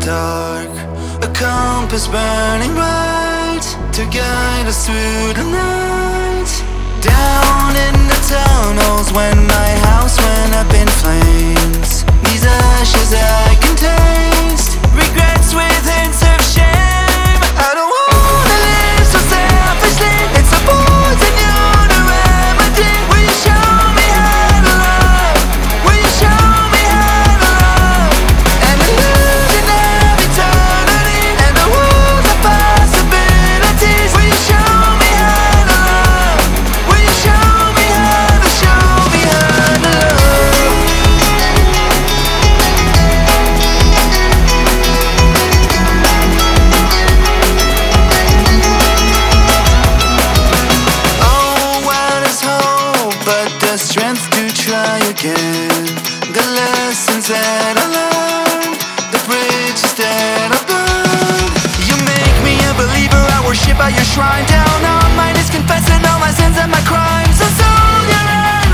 dark, a compass burning bright to guide us through the night. Down in the tunnels when my house went up in flames, these ashes I can taste, regrets with hints of shame. I don't wanna live so selfishly, it's a poison you to remedy. Will you show me how to love? Will you show me how to love? And the illusion of eternity and the world of possibilities. Will you show me how to love? Will you show me how to love? Oh, what is hope but the strength to try again? The lessons that I learned, the bridges that I burned. You make me a believer, I worship at your shrine. Down on my knees confessing all my sins and my crimes. And so you're